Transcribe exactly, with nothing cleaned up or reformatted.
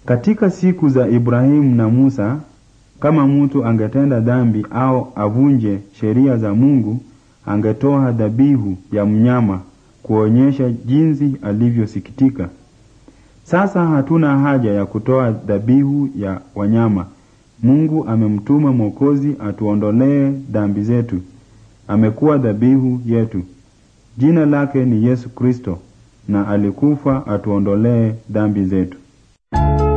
Katika siku za Ibrahimu na Musa, kama mtu angetenda dhambi au avunje sheria za Mungu, angetoa dhabihu ya mnyama kuonyesha jinsi alivyosikitika. Sasa hatuna haja ya kutoa dhabihu ya wanyama. Mungu amemtuma Mwokozi atuondolee dhambi zetu. Amekuwa dhabihu yetu. Jina lake ni Yesu Kristo, na alikufa atuondolee dhambi zetu.